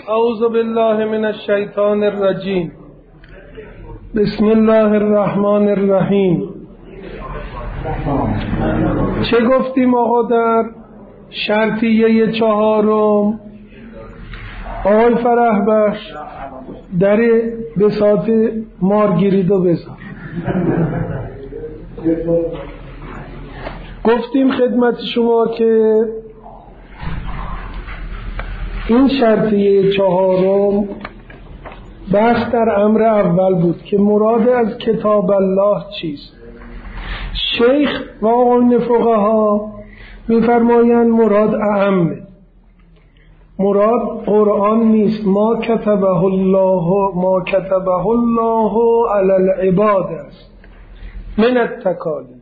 اعوذ بالله من الشیطان الرجیم. بسم الله الرحمن الرحیم. چه گفتیم آقا در شرطیه چهارم؟ آقای فرح بخش در بساط مارگریدو بذار. گفتیم خدمت شما که این شرطیه چهارم بحث در امر اول بود که مراد از کتاب الله چیست. شیخ و آقایان فقها می‌فرمایند مراد اعمه، مراد قرآن نیست. ما کتبه الله علی العباد است من التکالیف.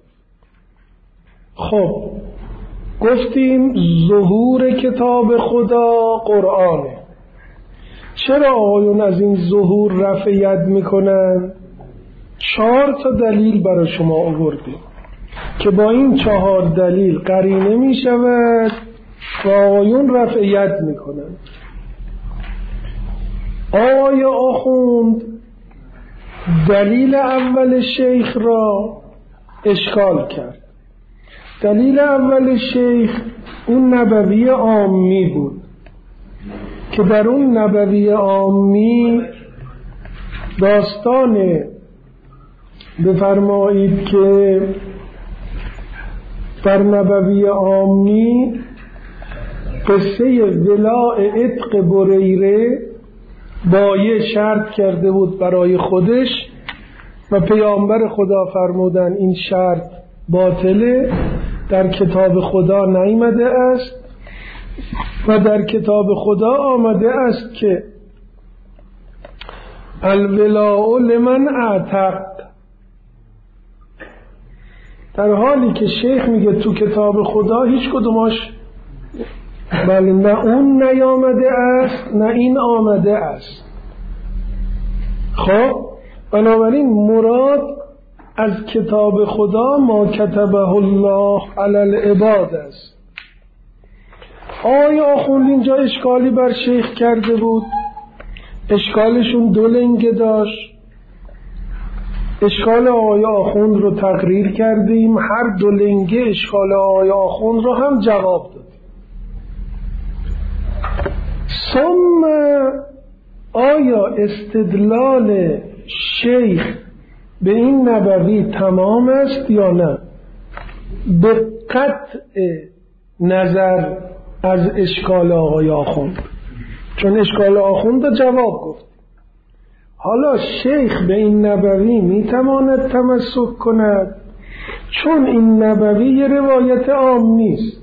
خب گفتیم ظهور کتاب خدا قرآنه. چرا آقایون از این ظهور رفع ید میکنن؟ 4 دلیل برای شما آوردیم که با این 4 دلیل قرینه میشود و آقایون رفع ید میکنن. آقای آخوند دلیل اول شیخ را اشکال کرد. دلیل اول شیخ اون نبوی عامی بود که در اون نبوی عامی داستان بفرمایید که در نبوی عامی قصه ولاء عتق بریره با یه شرط کرده بود برای خودش و پیامبر خدا فرمودن این شرط باطله، در کتاب خدا نیامده است و در کتاب خدا آمده است که الولاء لمن اعتق، در حالی که شیخ میگه تو کتاب خدا هیچ کدوماش بله نه اون نیامده است نه این آمده است. خب بنابراین مراد از کتاب خدا ما کتبه الله علی العباد است. آقای آخوند اینجا اشکالی بر شیخ کرده بود. اشکالشون 2 لنگه داشت. اشکال آقای آخوند رو تقریر کردیم، هر 2 لنگه اشکال آقای آخوند رو هم جواب دادیم. ثم آیا استدلال شیخ به این نبوی تمام است یا نه؟ به قطع نظر از اشکال آقای آخوند، چون اشکال آخوند رو جواب گفت. حالا شیخ به این نبوی میتواند تمسک کند چون این نبوی یه روایت عام نیست،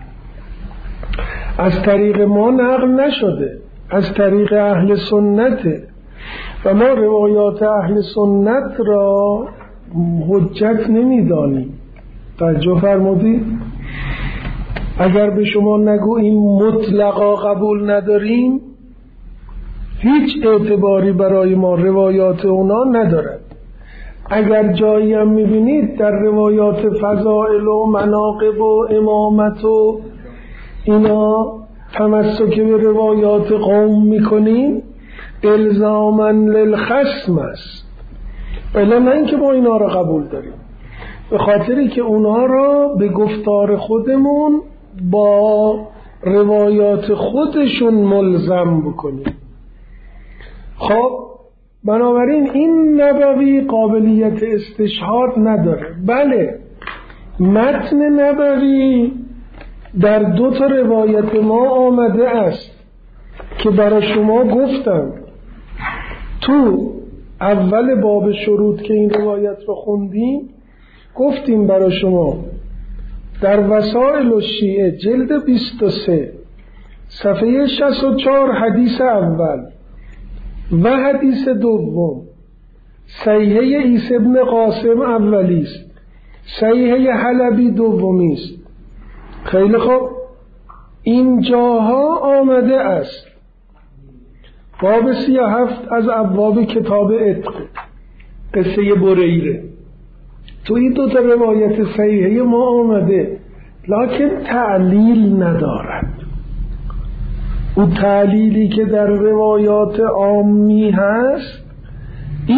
از طریق ما نقل نشده، از طریق اهل سنته و ما روایات اهل سنت را حجت نمیدانیم. توجه فرمودید؟ اگر به شما نگوییم مطلقا قبول نداریم، هیچ اعتباری برای ما روایات اونا ندارد. اگر جایی هم میبینید در روایات فضائل و مناقب و امامت و اینا تمسک به روایات قوم میکنیم، الزاماً للخصم است، ولی نه اینکه ما اینا را قبول داریم، به خاطری که اونا را به گفتار خودمون با روایات خودشون ملزم بکنیم. خب بنابراین این نبوی قابلیت استشهاد نداره. بله متن نبوی در 2 روایت ما آمده است که برای شما گفتم تو اول باب شروط که این روایت رو خوندیم، گفتیم برای شما در وسائل الشیعه جلد 23 صفحه 64 حدیث اول و حدیث دوم صحیحه عیسی ابن قاسم اولی است، صحیحه حلبی دومی است. خیلی خوب، این جاها آمده است باب 37 از ابواب کتاب عتق قصه بریره، تو این 2 روایت صحیحه ما آمده، لکن تعلیل ندارد. اون تعلیلی که در روایات عامی هست، این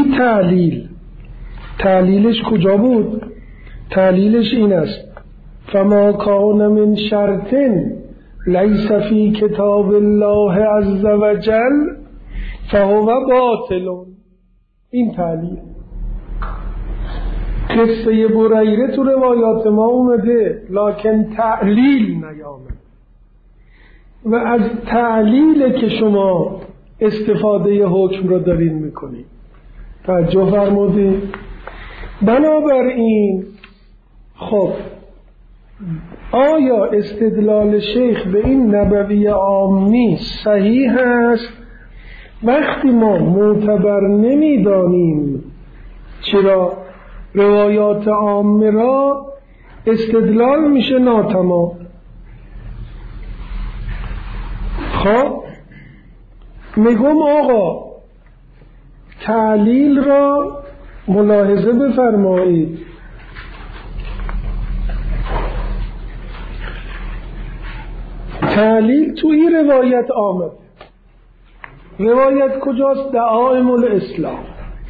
تعلیلش کجا بود؟ تعلیلش این است: فما کان من شرط لیس فی کتاب الله عز وجل فهو باطل. این تعلیل قصه بریره تو روایات ما اومده، لکن تعلیل نیامد و از تعلیل که شما استفاده حکم رو دارین میکنید. توجه فرمودید؟ بنابراین خب آیا استدلال شیخ به این نبوی عامی صحیح است؟ وقتی ما معتبر نمیدانیم چرا روایات عامه را استدلال میشه ناتمام. خب میگم آقا تعلیل را ملاحظه بفرمایید. تعلیل تو این روایت آمد. روایت کجاست؟ دعائم الاسلام.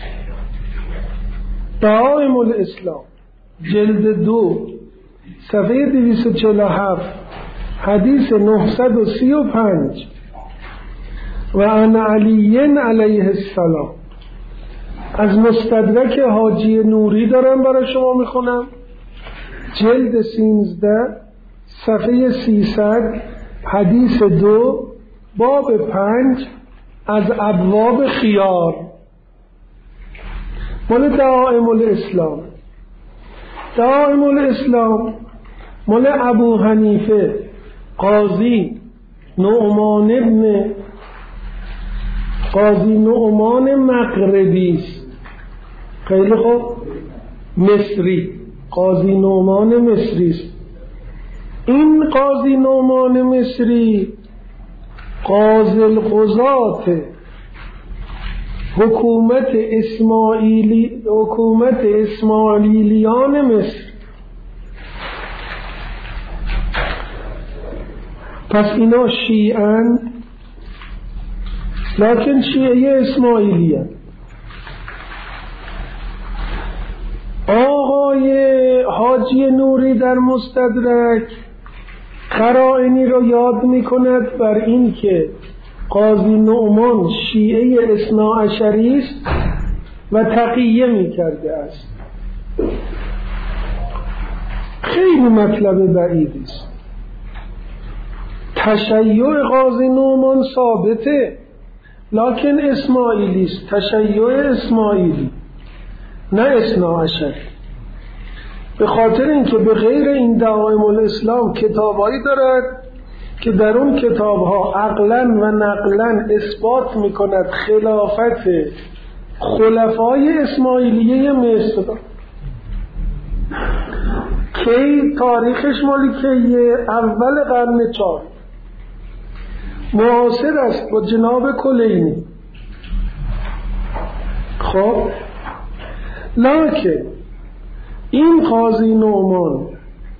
دعائم الاسلام جلد 2 صفحه 247 حدیث 935 و عن علی علیه السلام. از مستدرک حاجی نوری دارم برای شما میخونم، جلد 13 صفحه 300 حدیث 2 باب 5 از ابواب خیار، مال دعائم الاسلام. دعائم الاسلام مال ابو حنیفه قاضی نعمان مغربی است. خیلی خوب، مصری، قاضی نعمان مصری است. این قاضی نعمان مصری قاضی القضات حکومت اسماعیلیان مصر. پس اینا شیعن، لکن شیعه اسماعیلیان. آقای حاجی نوری در مستدرک قرائنی رو یاد میکند بر این که قاضی نعمان شیعه اثناعشری است و تقیه میکرده است. خیلی مطلب بعیدی است. تشیع قاضی نعمان ثابته، لکن اسماعیلی است. تشیع اسماعیلی، نه اثناعشری. به خاطر اینکه به غیر این دعائم الاسلام کتابایی دارد که در اون کتابها عقلاً و نقلاً اثبات میکند خلافت خلفای اسماعیلیه مصر. کی تاریخش مالی کیه؟ اول قرن 4 معاصر است با جناب کلینی. خب لکن این قاضی نعمان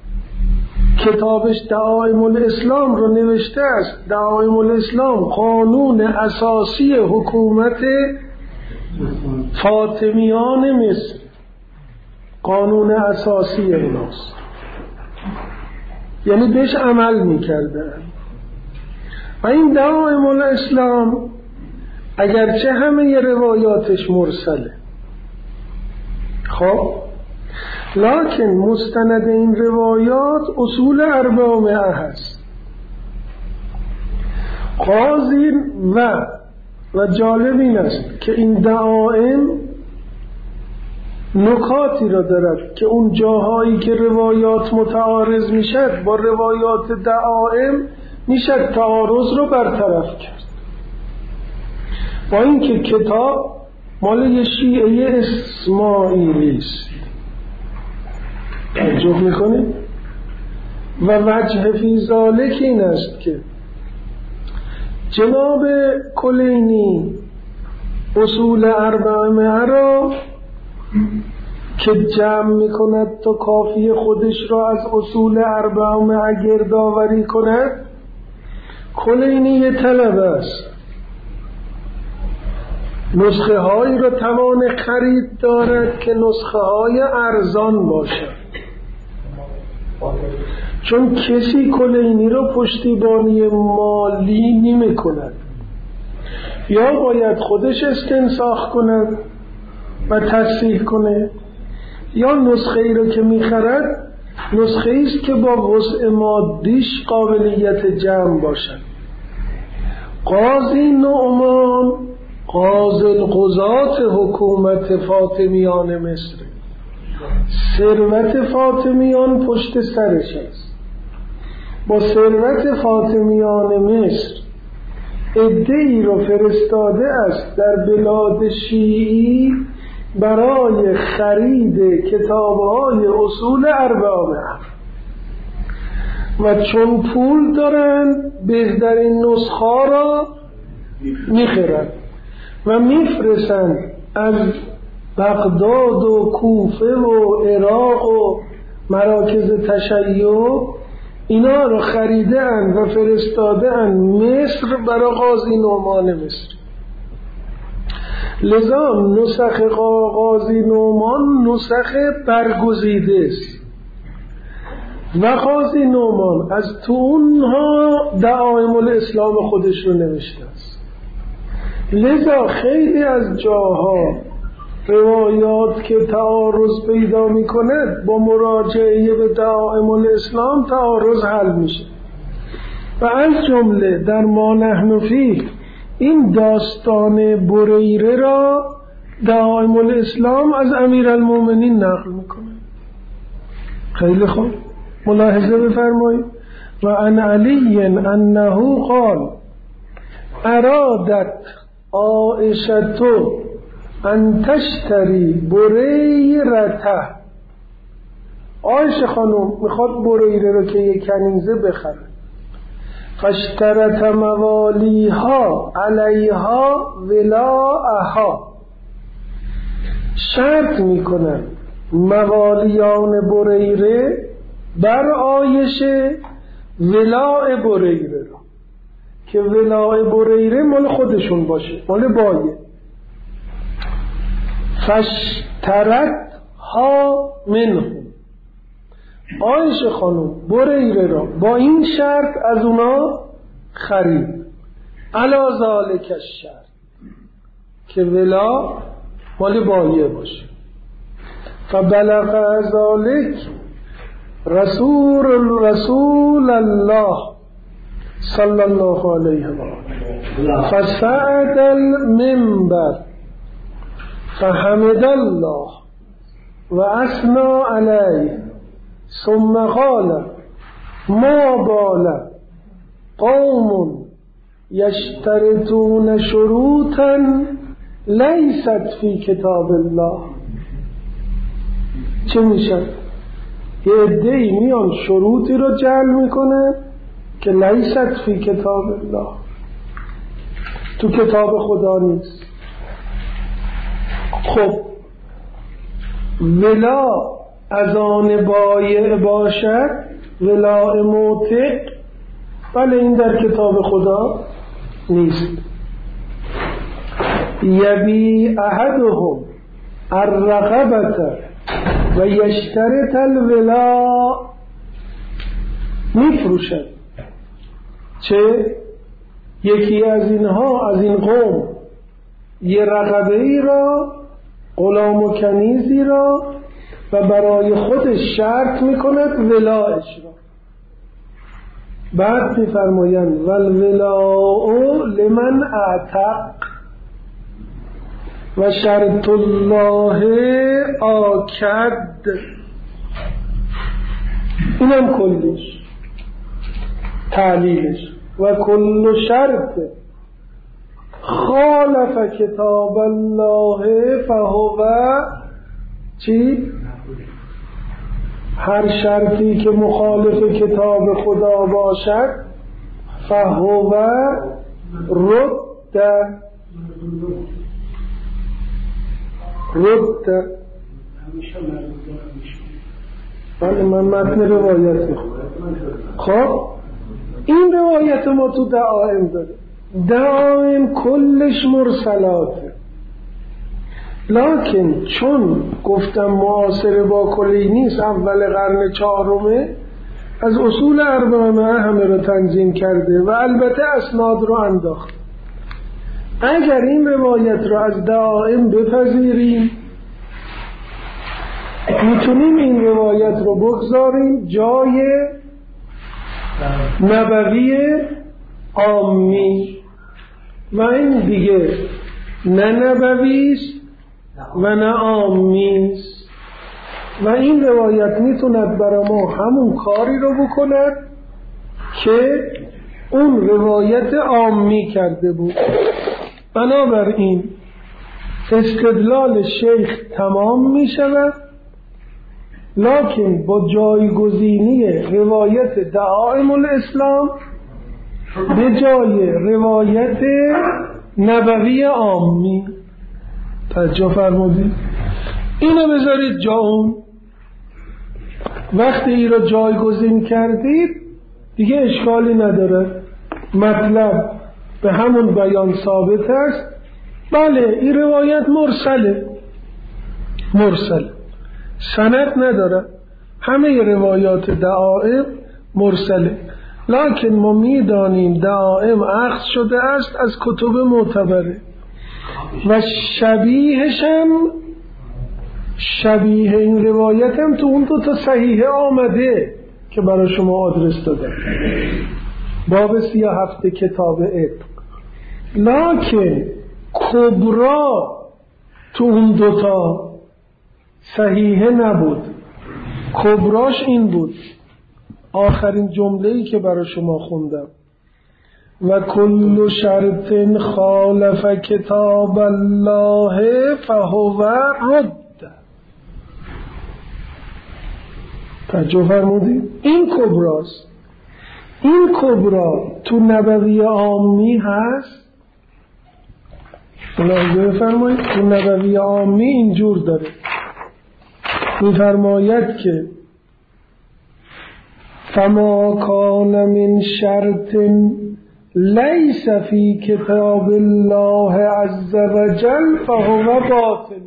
کتابش دعائم الاسلام رو نوشته است. دعائم الاسلام قانون اساسی حکومت فاطمیان مصر، قانون اساسی اوناست، یعنی بهش عمل میکردن. و این دعائم الاسلام اگرچه همه روایاتش مرسله، خب لکن مستند این روایات اصول 400 هست. قاضی و جالب این است که این دعائم نکاتی را دارد که اون جاهایی که روایات متعارض میشد با روایات دعائم میشد تعارض رو برطرف کرد. با اینکه کتاب مال یه شیعه اسماعیلی است. توجه میکنید؟ و وجه فی ذالک این است که جناب کلینی اصول 400 را که جمع میکند تا کافی خودش را از اصول 400 گردآوری کند، کلینی طلبه است، نسخه هایی را توان خرید دارد که نسخه های ارزان باشد، چون کسی کلینی را پشتیبانی مالی نمی کند، یا باید خودش استنساخ کند و تصحیح کنه، یا نسخه ای را که می خرد نسخه ای است که با وسع مادیش قابلیت جمع باشد. قاضی نعمان قاضی القضات حکومت فاطمیان مصر، ثروت فاطمیان پشت سرش است. با ثروت فاطمیان مصر عده‌ای را فرستاده است در بلاد شیعی برای خرید کتاب‌های اصول اربعه، و چون پول دارند بهترین نسخه را میخرند و میفرستند از بغداد و کوفه و عراق و مراکز تشیع اینا رو خریده اند و فرستاده اند مصر برای قاضی نعمان مصر. لذا نسخ قاضی نعمان نسخ برگزیده است و قاضی نعمان از تو اونها دعائم الاسلام خودش رو نوشته است. لذا خیلی از جاها روایات که تعارض پیدا می کند با مراجعه به دعائم الاسلام تعارض حل میشه، و از جمله در ما نحن فیه این داستان بریره را دعائم الاسلام از امیرالمومنین نقل میکنه. خیلی خوب ملاحظه بفرمایید. و عن علی انه قال ارادت عائشة ان تشتری بریرته، عایشه خانم میخواد بریره رو که یک کنیزه بخره، فاشترت موالیها علیها ولاءها، شرط میکنن موالیان بریره بر عایشه ولاء بریره رو، که ولاء بریره مال خودشون باشه، مال بایه. فاشترت ها منهم، عایشه خانم بریره را با این شرط از اونا خرید، علی ذالک الشرط که ولا مال بایه باشه. فبلغ ذالک رسول الله صلی الله علیه و آله فصعد المنبر فحمد الله و اثنى علیه ثم قال ما بال قوم یشترطون شروطا لیست فی کتاب الله. چه میشه؟ یه عده‌ای میان شروطی رو جعل میکنه که لیست فی کتاب الله، تو کتاب خدا نیست. خب ولا از آن بایع باشد، ولا موتق، بله این در کتاب خدا نیست. یبی احدهم الرقبة و یشترط الولا، میفروشد. چه؟ یکی از اینها از این قوم یه رقبه ای را، غلام و کنیزی را، و برای خودش شرط میکند ولایش را. بعد میفرمایند والولاء لمن اعتق و شرط الله آکد. اینم کلیش تعلیلش. و کل شرط خالف کتاب الله فهو چی؟ هر شرطی که مخالف کتاب خدا باشد فهو رد. بله من متن روایت میخونم. خب این روایت ما تو دعائم داره. دعائم کلش مرسلاته، لکن چون گفتم معاصر با کلی نیست، اول قرن 4 از اصول اربعه همه رو تنظیم کرده و البته اسناد رو انداخت. اگر این روایت رو از دعائم بپذیریم میتونیم این روایت رو بگذاریم جای نبوی عامی و این دیگه نه نبویست و نه عامیست و این روایت میتوند برای ما همون کاری رو بکند که اون روایت عامی کرده بود. بنابراین استدلال شیخ تمام می شود، لکن با جایگزینی روایت دعائم الاسلام به جای روایت نبوی عامی. توجه فرمودید؟ اینو بذارید جا اون. وقتی این رو جایگزین کردید دیگه اشکالی نداره، مطلب به همون بیان ثابت است. بله این روایت مرسل سند نداره، همه روایات دعائم مرسله، لکن ما میدانیم دعائم اخذ شده است از کتب معتبره و شبیه این روایت هم تو اون 2 صحیحه آمده که برای شما آدرس دادم، باب 37 کتاب عتق. لکن کبرا تو اون 2 صحیحه نبود. کبراش این بود، آخرین جمله‌ای که برای شما خوندم، و کل شرط خالف کتاب الله فهو رد. توجه فرمودید؟ این کبراست. این کبرا تو نبوی عامی هست. ملاحظه بفرمایید تو نبوی عامی اینجور داره، میفرماید که فما کان من شرط لیس فی کتاب الله عز وجل فهو باطل.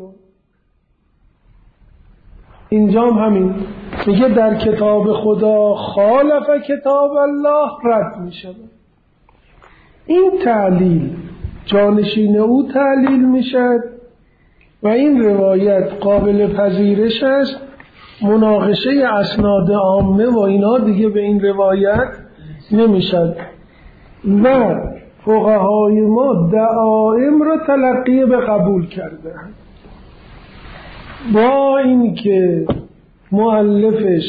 اینجام همین میگه در کتاب خدا خالف کتاب الله رد میشه. این تعلیل جانشین او تعلیل میشد و این روایت قابل پذیرش است. مناقشه اسناد عامه و اینا دیگه به این روایت نمیشد و فقهای ما دعائم را تلقی به قبول کرده، با اینکه مؤلفش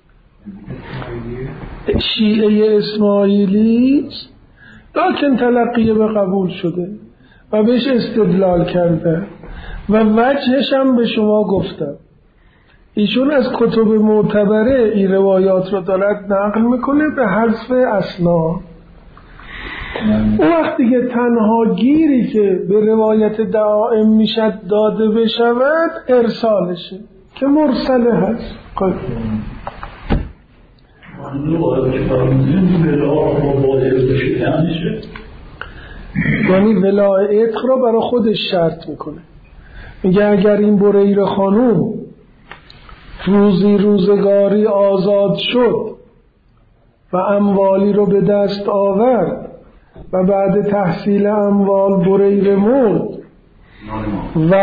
شیعه اسماعیلی لکن تلقی به قبول شده و بهش استدلال کرده و وجهش هم به شما گفتم. ایشون از کتب معتبره این روایات رو دارد نقل میکنه به حذف اسناد. اون وقتی که تنها گیری که به روایت دعائم میشد داده بشود ارسالشه که مرسله هست. یعنی ولای عتق رو برای خودش شرط میکنه، میگه اگر این بریر خانوم روزگاری آزاد شد و اموالی رو به دست آورد و بعد تحصیل اموال بریر مرد و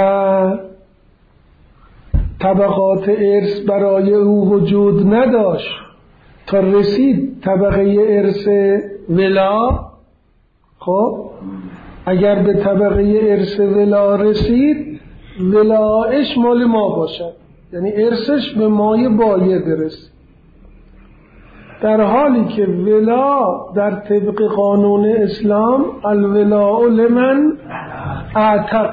طبقات ارث برای او وجود نداشت تا رسید طبقه ارث ولا، خب اگر به طبقه ارث ولا رسید ولایش مال ما باشد، یعنی ارثش به مای بایه برسه، در حالی که ولا در طبق قانون اسلام الولاء لمن اعتق.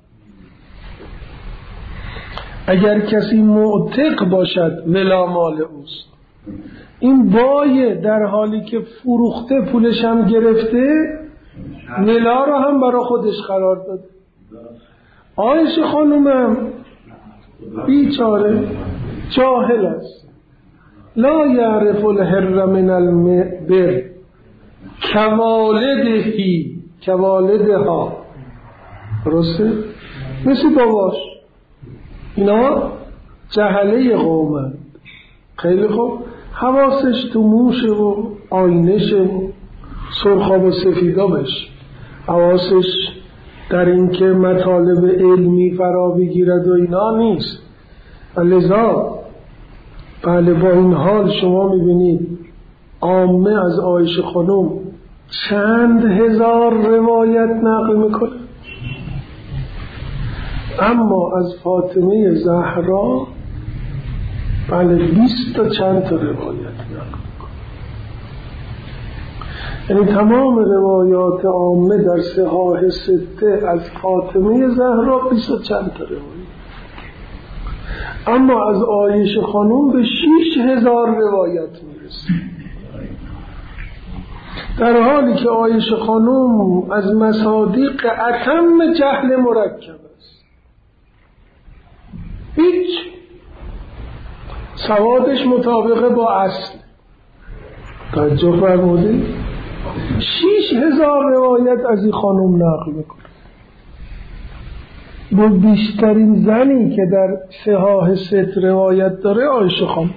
اگر کسی معتق باشد ولا مال اوست. این بایه در حالی که فروخته پولش هم گرفته ولا رو هم برای خودش قرار داده. عایشه خانومم بیچاره جاهل است، لا یعرف الحر من البر، کوالدهی کوالدها، درسته؟ مثل باباش. اینا جهله قومن. خیلی خوب، حواسش تو موشه و آینشه و سرخاب و سفیدا بشه، حواسش در این که مطالب علمی فرا بگیرد و اینا نیست. و لذا بله با این حال شما میبینید عامه از عایشه خانم چند هزار روایت نقل میکنه، اما از فاطمه زهرا بله 20 تا چند تا روایت نقل میکنه. یعنی تمام روایات عامه در صحاح سته از فاطمه زهرا 20 تا چند تا روایت، اما از عایشه خانم به 6000 روایت میرسه، در حالی که عایشه خانم از مصادیق اتم جهل مرکب است. هیچ سوادش مطابق با اصل. توجه فرمودید؟ 6000 روایت از این خانم نقل میکنه. با بیشترین زنی که در صحاح ست روایت داره عایشه خانم،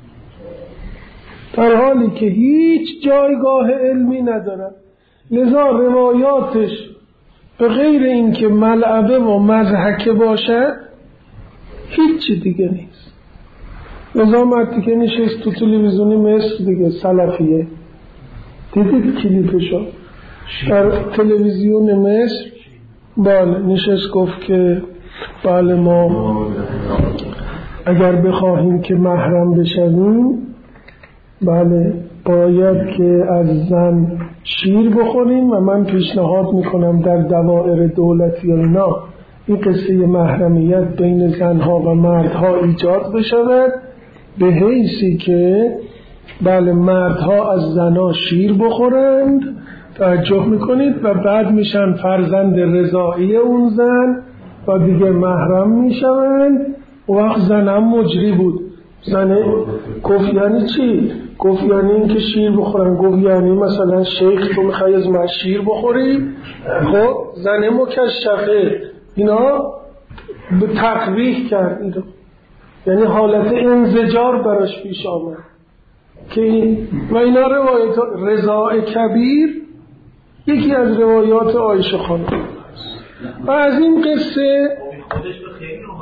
در حالی که هیچ جایگاه علمی ندارد. لذا روایاتش به غیر این که ملعبه و مضحکه باشد هیچ دیگه نیست. لذا مرتی که نشست تو تلویزیونی مصر دیگه، سلفیه، دیدید کلیپشو در تلویزیون مصر؟ بله نشست گفت که بله ما اگر بخواهیم که محرم بشویم بله باید که از زن شیر بخوریم و من پیشنهاد میکنم در دوائر دولتی اینا این قصه محرمیت بین زنها و مردها ایجاد بشود، به حیثی که بله مردها از زنها شیر بخورند، توجه میکنید، و بعد میشن فرزند رضاعی اون زن و دیگه محرم میشوند. وقت زنم مجری بود. زنه گفت یعنی چی؟ گفت یعنی این که شیر بخورن. گفت یعنی مثلا شیخ تو میخوای از من شیر بخوری؟ خب زنه مکشفه اینا به تقویح کرد اینا. یعنی حالت انزجار براش پیش آمد که و اینا روایت رضاع کبیر یکی از روایات عایشه خانم و از این قصه خودش به خیلی رو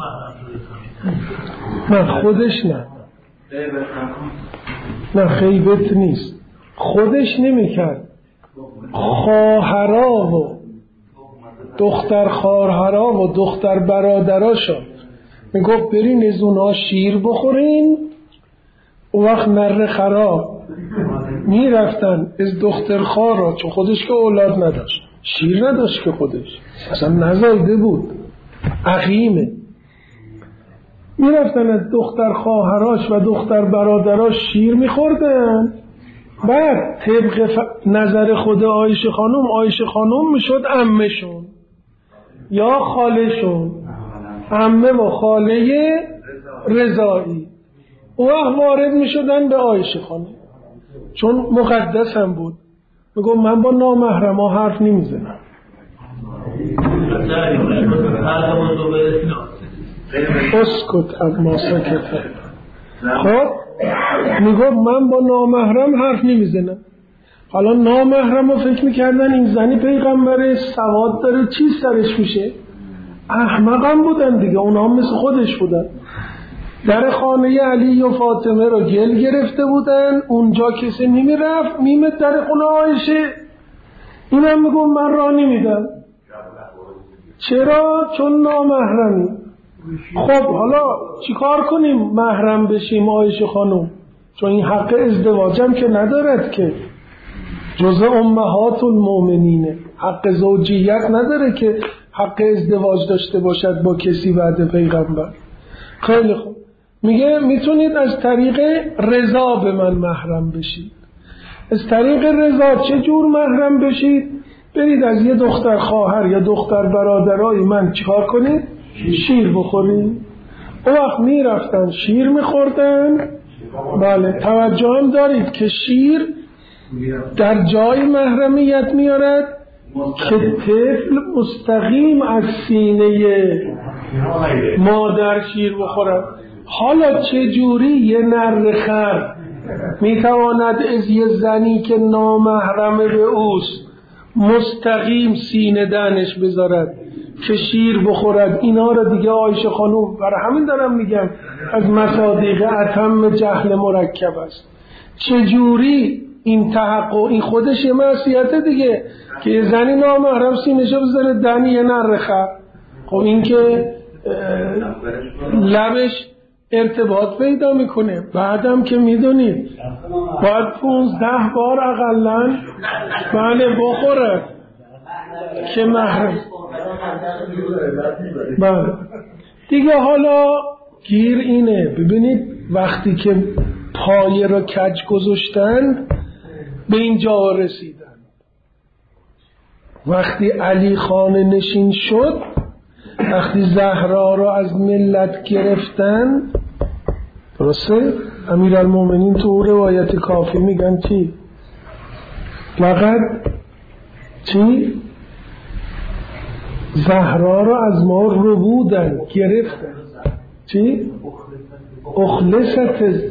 نه خودش نه خیبت نیست، خودش نمیکرد، خواهرها و دختر خواهرها و دختر برادراشا میگفت برین از اونها شیر بخورین. و وقت نره خراب میرفتن از دختر خواهرها، چون خودش که اولاد نداشت، شیر نداشت که خودش اصلا نزایده بود، عقیمه، میرفتن از دختر خواهراش و دختر برادراش شیر میخوردن. بعد طبق نظر خود عایشه خانم میشد عمه‌شون یا خاله‌شون، عمه و خاله رضاعی، او وارد میشدن به عایشه خانم چون مقدس هم بود. میگم من با نامحرما حرف نمیزنم. اسکت اما سکت. خب میگم من با نامحرم حرف نمیزنم. حالا نامحرم رو فکر میکردن این زنی پیغمبر سواد داره چی سرش میشه؟ احمق هم بودن دیگه، اونا هم مثل خودش بودن. در خانه علی و فاطمه رو گل گرفته بودن، اونجا کسی نمیرفت، میمد در خونه عایشه. این هم میگم من راه نمیدم. چرا؟ چون نامحرمی. خب حالا چیکار کنیم محرم بشیم عایشه خانم؟ چون این حق ازدواجم که ندارد که، جزء امهات المؤمنینه، حق زوجیت نداره که حق ازدواج داشته باشد با کسی بعد پیغمبر. خیلی خوب، میگه میتونید از طریق رضا به من محرم بشید. از طریق رضا چه جور محرم بشید؟ برید از یه دختر خواهر یا دختر برادرای من چیکار کنید؟ شیر بخورید. اون وقت میرفتن شیر میخوردن. بله توجه هم دارید که شیر در جای محرمیت میارد که طفل مستقیم از سینه مادر شیر بخورد. حالا چه جوری یه نر خر میتواند از یه زنی که نامحرم به اوست مستقیم سینه دهنش بذارد که شیر بخورد؟ اینا را دیگه عایشه خانوم، برای همین دارم میگم از مصادیق اتم جهل مرکب است. چجوری این تحقق، این خودش یه معصیته دیگه که یه زنی نامحرم سینه‌شو بذاره دهن یه نر خر. خب این که لبش ارتباط پیدا میکنه. بعدم که میدونید باید 15 بار اقلن بله بخوره که محرم. بله دیگه حالا گیر اینه، ببینید وقتی که پایه را کج گذاشتن به اینجا رسیدن. وقتی علی خانه نشین شد، وقتی زهرا را از ملت گرفتن، درسته؟ امیرالمومنین تو روایت کافی میگن چی؟ فقط چی؟ زهرا را از ما رو بودن گرفتن. چی؟ اخلصت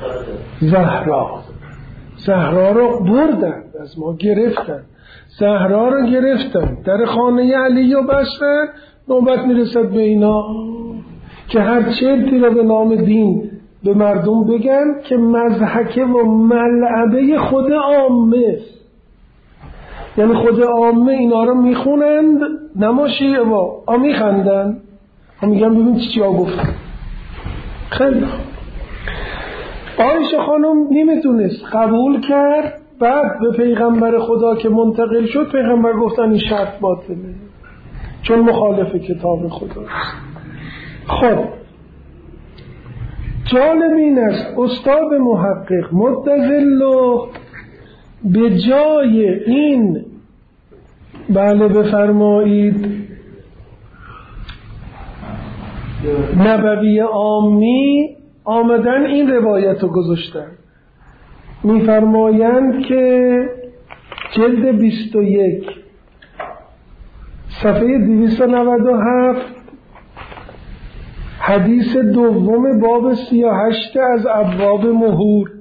زهرا را بردن، از ما گرفتن. زهرا را گرفتن، در خانه علی رو بستن. نوبت میرسد به اینا که هر چرتی را به نام دین به مردم بگن که مضحکه و ملعبه خود عامه، یعنی خود عامه اینا رو میخونند، نما شیعه با میخندن و میگن ببین چی ها گفت. خیلی عایشه خانم نمیتونست قبول کرد. بعد به پیغمبر خدا که منتقل شد، پیغمبر گفتن این شرط باطله چون مخالف کتاب خداست. خب جالب این است استاد محقق مدظله به جای این بله بفرمایید نبوی عامی آمدن این روایت رو گذاشتن. میفرمایند که جلد 21 صفحه 297 حدیث دوم باب 38 از ابواب مهور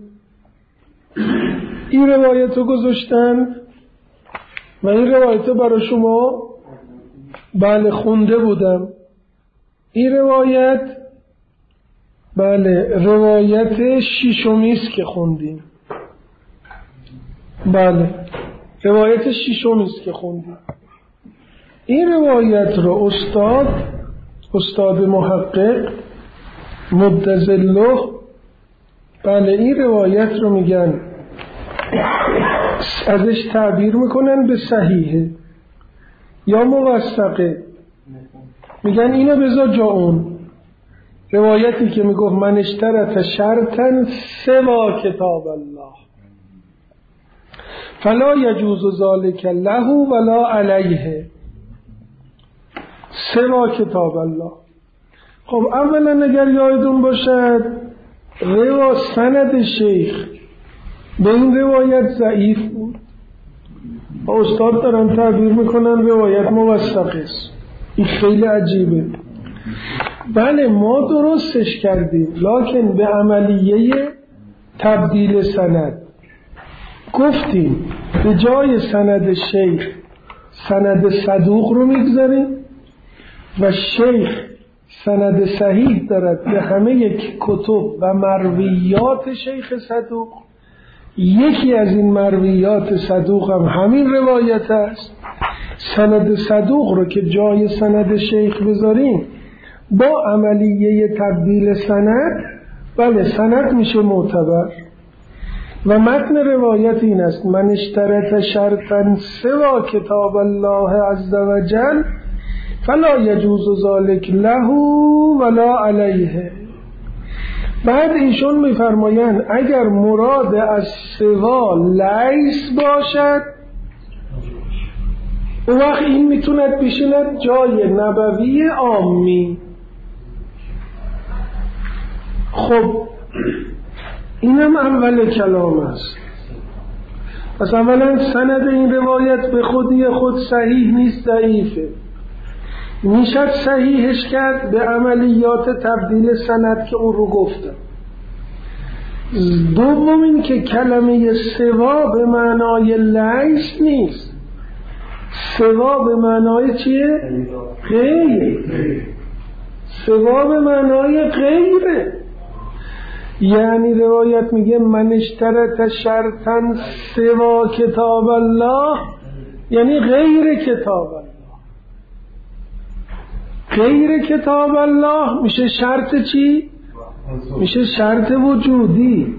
این روایت رو گذاشتن و این روایت رو برای شما بله خونده بودم. این روایت بله روایت ششمیست که خوندیم. بله روایت ششمیست که خوندیم. این روایت رو استاد محقق مدظله بله این روایت رو میگن ازش تعبیر میکنن به صحیحه یا موثقه. میگن اینو بذار جا اون روایتی که میگفت من اشترط شرطا سوا کتاب الله فلا یجوز ذلک له ولا علیه سوا کتاب الله. خب اولا اگر یادتون باشد سند شیخ به این روایت ضعیف بود. استاد دارن تعبیر میکنن روایت موثقه است. این خیلی عجیبه. بله ما درستش کردیم، لکن به عملیه تبدیل سند گفتیم به جای سند شیخ سند صدوق رو میگذاریم و شیخ سند صحیح دارد به همه یک کتب و مرویات شیخ صدوق. یکی از این مرویات صدوق هم همین روایت است. سند صدوق رو که جای سند شیخ بذاریم با عملیه تبدیل سند بله سند میشه معتبر. و متن روایت این است من اشترط شرطا سوا کتاب الله عز وجل فلا یجوز ذلک له ولا علیه. بعد ایشون میفرمایند اگر مراد از سوا لیس باشد اون وقت این میتوند بشیند جای نبوی عامی. خب اینم اول کلام است. پس اولا سند این روایت به خودی خود صحیح نیست، ضعیفه. میشد صحیحش کرد به عملیات تبدیل سند که اون رو گفتم. دوم این که کلمه سوا به معنای لیس نیست. سوا به معنای چیه؟ غیر. سوا به معنای غیره. یعنی روایت میگه من اشترط شرطا سوا کتاب الله، یعنی غیر کتاب الله. غیر کتاب الله میشه شرط چی؟ میشه شرط وجودی.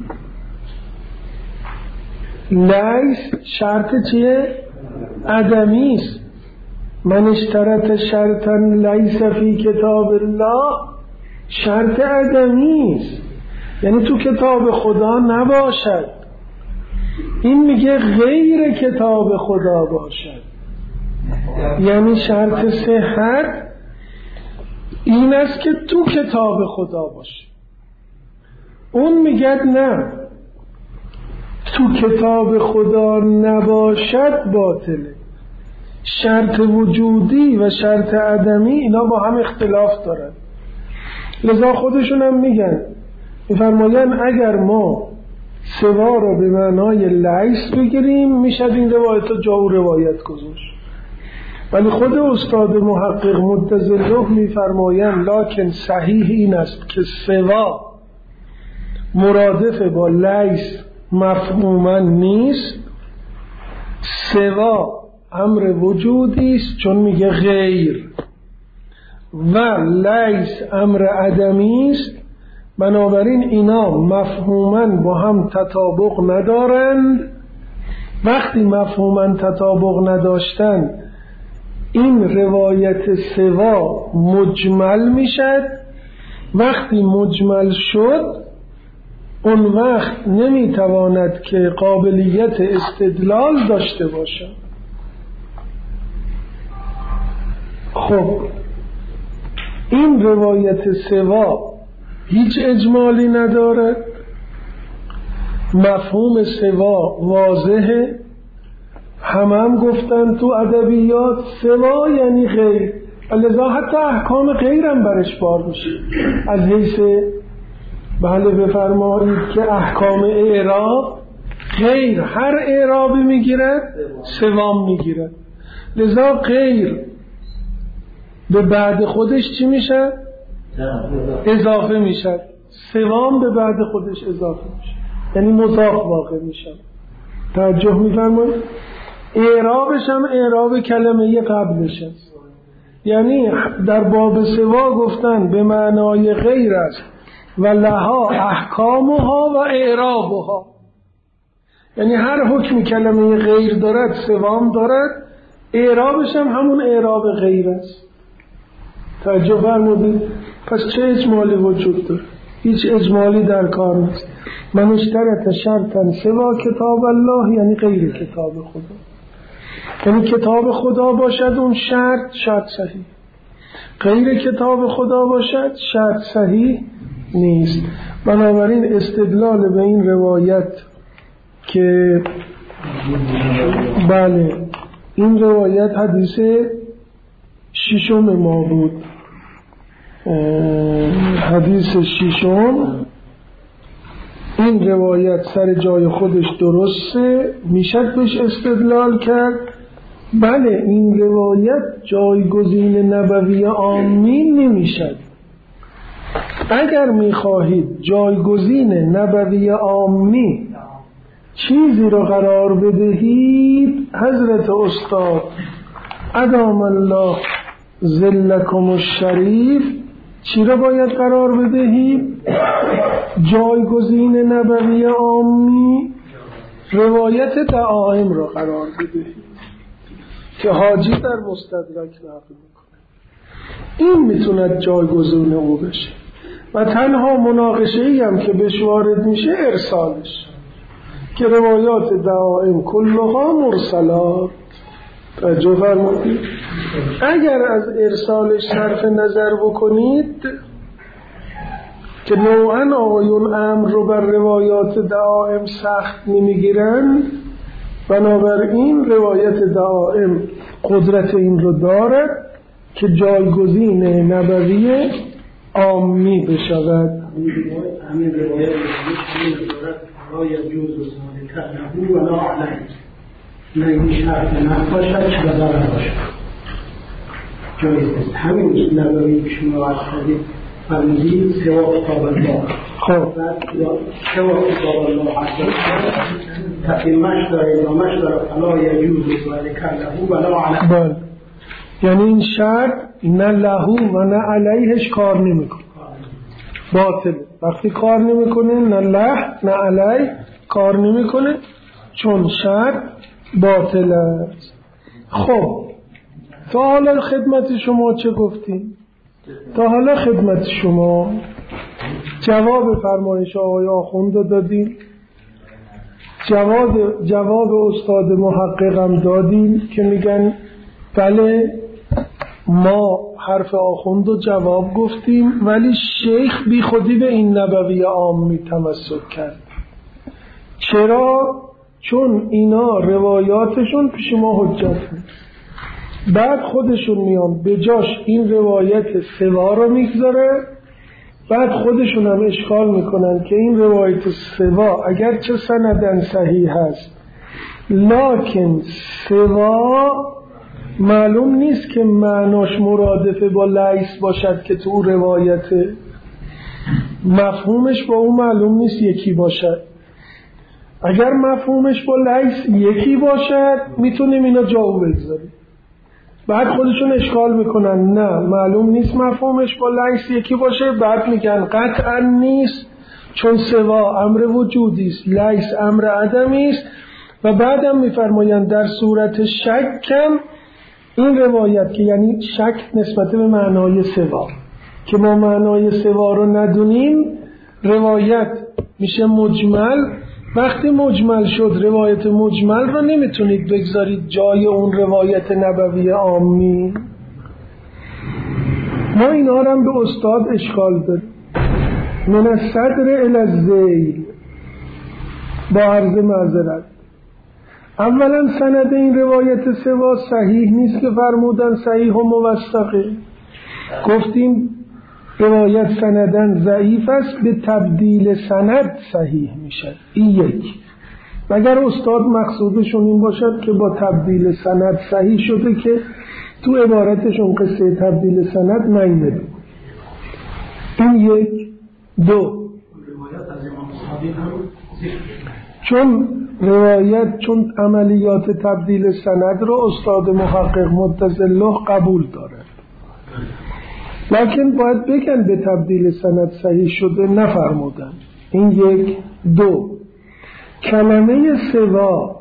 لیس شرط چیه؟ عدمی است. من اشترط شرطا لیس فی کتاب الله شرط عدمی است، یعنی تو کتاب خدا نباشد. این میگه غیر کتاب خدا باشد، یعنی شرط صحت این است که تو کتاب خدا باشه. اون میگه نه، تو کتاب خدا نباشد باطله. شرط وجودی و شرط عدمی اینا با هم اختلاف دارن. لذا خودشون هم میفرمایند اگر ما سوا را به معنای لیس بگیریم میشد این روایت رو جا و روایت گذاشت. ولی خود استاد محقق متزله میفرمایند لکن صحیح این است که سوا مرادف با لیس مفهوما نیست. سوا امر وجودی است چون میگه غیر، و لیس امر عدمی است. بنابراین اینا مفهوما با هم تطابق ندارند. وقتی مفهوما تطابق نداشتن این روایت سوا مجمل میشد. وقتی مجمل شد اون وقت نمیتواند که قابلیت استدلال داشته باشد. خب این روایت سوا هیچ اجمالی ندارد، مفهوم سوا واضحه. هم گفتن تو ادبیات سوا یعنی غیر، لذا حتی احکام غیرم برش بار میشه. از حیث بله بفرمایید که احکام اعراب غیر هر اعرابی میگیرد سوام میگیرد. لذا غیر به بعد خودش چی میشه؟ اضافه میشه. سوام به بعد خودش اضافه میشه، یعنی مضاف واقع میشه. توجه میفرمایید؟ اعرابش هم اعراب کلمه قبلش است. یعنی در باب سوا گفتن به معنای غیر است و لها احکامها و اعرابها، یعنی هر حکم کلمه غیر دارد سوام دارد، اعرابش هم همون اعراب غیر است. توجه فرمودید؟ پس چه اجمالی وجود داره؟ هیچ اجمالی در کار نیست. من اشترط شرطا سوا کتاب الله یعنی غیر کتاب خدا، یعنی کتاب خدا باشد اون شرط صحیح، غیر کتاب خدا باشد شرط صحیح نیست. بنابراین استدلال به این روایت که بله این روایت حدیث ششم ما بود، حدیث ششم، این روایت سر جای خودش درسته، میشد بهش استدلال کرد. بله این روایت جایگزین نبوی عامی نمیشد. اگر میخواهید جایگزین نبوی عامی چیزی رو قرار بدهید، حضرت استاد ادام الله ظلکم الشریف چی رو باید قرار بدهید؟ جایگزین نبوی عامی روایت دعائم رو قرار بدهید که حاجی در مستدرک نقل میکنه. این میتوند جایگزین او بشه و تنها مناقشه‌ای هم که بهش وارد میشه ارسالش، که روایات دعائم کلها مرسلات. توجه فرمودید؟ اگر از ارسالش صرف نظر بکنید که نوعا آقایون امر رو بر روایات دعائم سخت نمیگیرن، بنابراین روایت دعائم قدرت این رو دارد که جایگزین نبوی عامی بشود. همین روایت لا یجوز ذلک له ولا علیه، نه این شرط نه باشد چه بدار باشد جایز است. همین نبوی که شما عرض کردید فرمودید سوا کتاب الله، خب سوا کتاب الله تقیمش داره ادامش داره لا یجوز ذلک له ولا علیه. یعنی این شرط نه لهو و نه علیهش کار نمیکنه، باطله. وقتی کار نمیکنه نه له نه علیه کار نمیکنه، چون شرط باطل است. خب تا حالا خدمت شما چه گفتیم؟ تا حالا خدمت شما جواب فرمایش آقای آخوند دادیم، جواب استاد محققم دادیم که میگن بله ما حرف آخوند رو جواب گفتیم، ولی شیخ بی خودی به این نبوی عامی تمسک کرد. چرا؟ چون اینا روایاتشون پیش ما حجت نیست. بعد خودشون میان به جاش این روایت سوا رو میگذاره، بعد خودشون هم اشکال میکنن که این روایت سوا اگر چه سندن صحیح هست لکن سوا معلوم نیست که معناش مرادفه با لیس باشد که تو روایت مفهومش با اون معلوم نیست یکی باشد. اگر مفهومش با لیس یکی باشد میتونیم اینا جاو بگذاریم. بعد خودشون اشکال میکنن نه معلوم نیست مفهومش با لیس یکی باشه، بعد میگن قطعا نیست چون سوا امر وجودی است، لیس امر عدمی است. و بعدم میفرمایند در صورت شکم این روایت که یعنی شک نسبت به معنای سوا که ما معنای سوا رو ندونیم روایت میشه مجمل. وقتی مجمل شد روایت مجمل رو نمیتونید بگذارید جای اون روایت نبوی عامی. ما اینا رو هم به استاد اشکال داریم. من الصدر الی الذیل با عرض معذرت. اولا سند این روایت سوا صحیح نیست که فرمودن صحیح و موثقه. گفتیم روایت سندن ضعیف است، به تبدیل سند صحیح میشه. این یک. مگر استاد مقصودشون این باشد که با تبدیل سند صحیح شده که تو عبارتشون قصه تبدیل سند نمیده. این یک. دو، چون عملیات تبدیل سند رو استاد محقق متصله قبول داره، لکن باید بگن به تبدیل سند صحیح شده نفرمودن. این یک. دو، کلمه سوا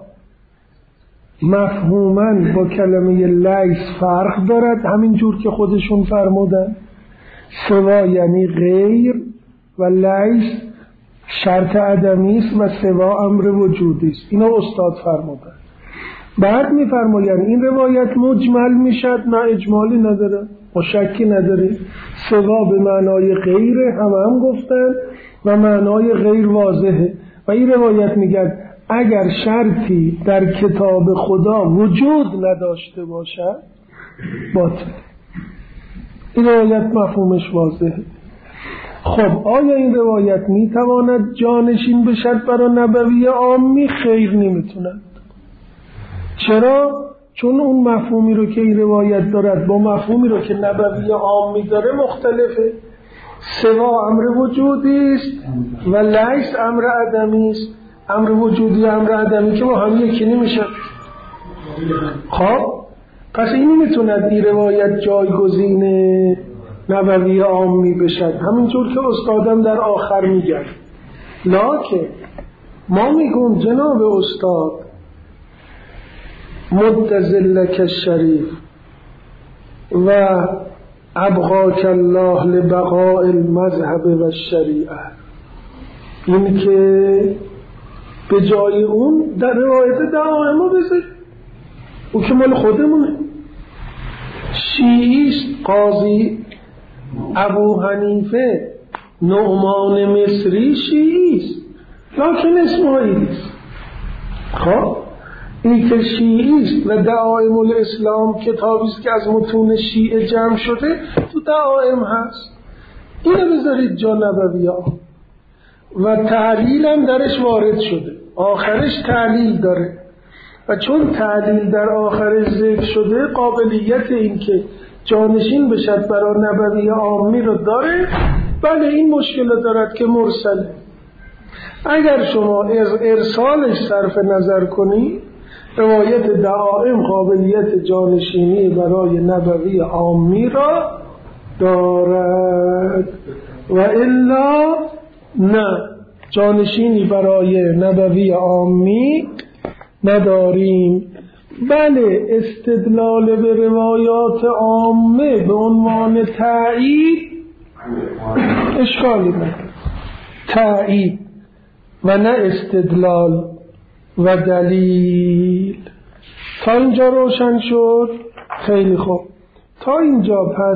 مفهوماً با کلمه لیس فرق دارد، همین جور که خودشون فرمودن. سوا یعنی غیر و لیس شرط عدمی است و سوا امر وجودی است. اینا استاد فرمودن. بعد میفرمایند این روایت مجمل میشد، نه اجمالی نداره و شکی نداره. سوا به معنای غیر هم گفتن و معنای غیر واضحه و این روایت میگن اگر شرطی در کتاب خدا وجود نداشته باشد باطل. این روایت مفهومش واضحه. خب آیا این روایت میتواند جانشین بشد برای نبوی عامی؟ خیر، نمیتوند. چرا؟ چون اون مفهومی رو که این روایت دارد با مفهومی رو که نبوی عامی داره مختلفه. سوا امر وجودی است و لیس امر عدمی است. امر وجودی امر عدمی که با هم یکی نمیشه. خب پس این نمیتوند این روایت جایگزین نبوی عامی بشد، همینجور که استادم در آخر میگن. لکن ما میگم جناب استاد مدظلک الشریف و ابقاک الله لبقاء المذهب و الشریعه، این که به جای اون در روایت دعائم بذاری، او که مال خودمونه. شیعیست قاضی ابو حنیفه نعمان مصری شیعیست لکن اسماعیلیست. خب این که شیعی است و دعائم الاسلام کتابی است که از متون شیعه جمع شده تو دعائم هست، اینو بذارید جا نبوی‌ها و تعلیل هم درش وارد شده، آخرش تعلیل داره و چون تعلیل در آخرش ذکر شده قابلیت این که جانشین بشد برای نبوی عامی رو داره. بله این مشکل دارد که مرسله. اگر شما ارسالش صرف نظر کنی، روایت دعائم قابلیت جانشینی برای نبوی عامی را دارد و الا نه، جانشینی برای نبوی عامی نداریم. بله استدلال به روایات عامه به عنوان تایید اشکالی نداره، تایید و نه استدلال و دلیل. تا اینجا روشن شد؟ خیلی خوب. تا اینجا پس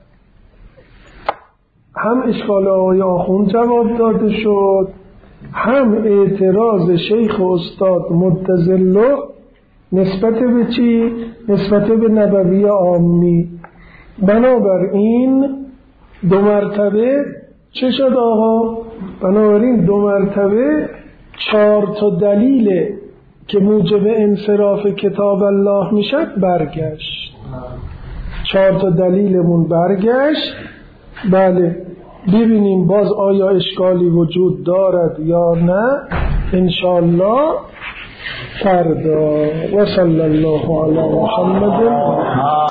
هم اشکال آقای آخوند جواب داده شد، هم اعتراض شیخ استاد متزله نسبت به چی؟ نسبت به نبوی عامی. بنابراین دو مرتبه چه شد آقا؟ بنابراین دو مرتبه 4 تا دلیل که موجب انصراف کتاب الله میشد برگشت. 4 تا دلیلمون برگشت. بله ببینیم باز آیا اشکالی وجود دارد یا نه انشاءالله فردا. و صلی الله علی محمد.